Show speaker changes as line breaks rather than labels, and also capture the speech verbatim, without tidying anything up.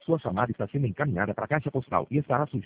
Sua chamada está sendo encaminhada para a caixa postal e estará sujeita